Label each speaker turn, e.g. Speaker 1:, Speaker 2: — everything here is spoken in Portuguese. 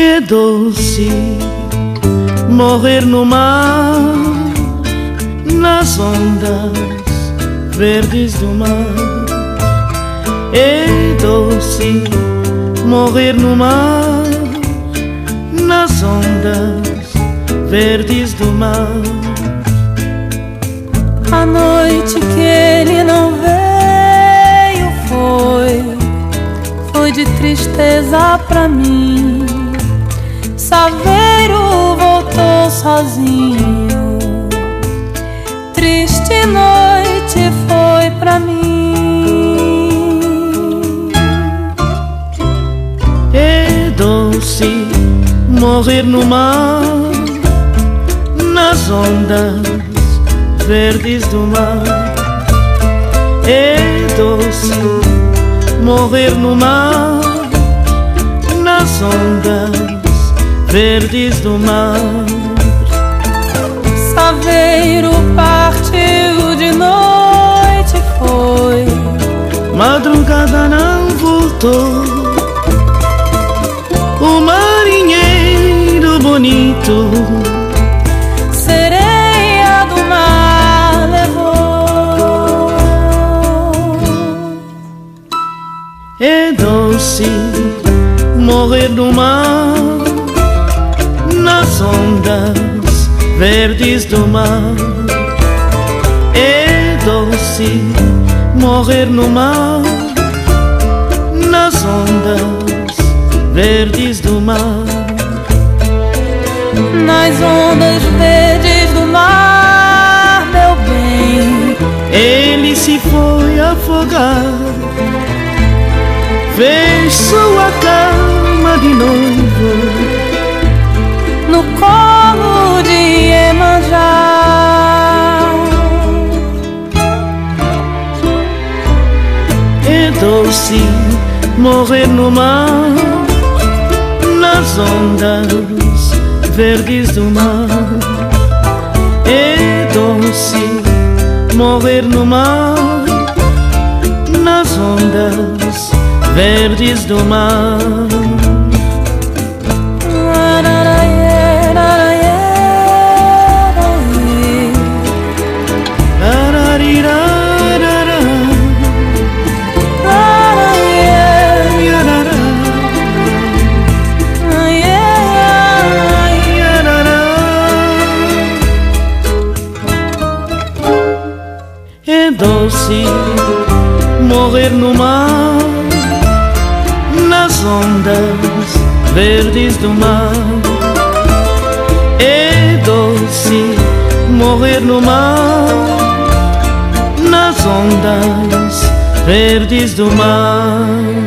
Speaker 1: É doce morrer no mar, nas ondas verdes do mar. É doce morrer no mar, nas ondas verdes do mar.
Speaker 2: A noite que ele não veio foi de tristeza pra mim. Saveiro voltou sozinho, triste noite foi pra mim.
Speaker 1: É doce morrer no mar, nas ondas verdes do mar. É doce morrer no mar, nas ondas verdes do mar.
Speaker 2: Saveiro partiu de noite foi,
Speaker 1: madrugada não voltou. O marinheiro bonito
Speaker 2: sereia do mar levou.
Speaker 1: É doce morrer no mar, nas ondas verdes do mar. É doce morrer no mar, nas ondas verdes do mar.
Speaker 2: Nas ondas verdes do mar, meu bem,
Speaker 1: ele se foi afogar, fez sua cama de noivo
Speaker 2: no colo de Iemanjá.
Speaker 1: É doce morrer no mar, nas ondas verdes do mar. É doce morrer no mar, nas ondas verdes do mar. É doce morrer no mar, nas ondas verdes do mar. É doce morrer no mar, nas ondas verdes do mar.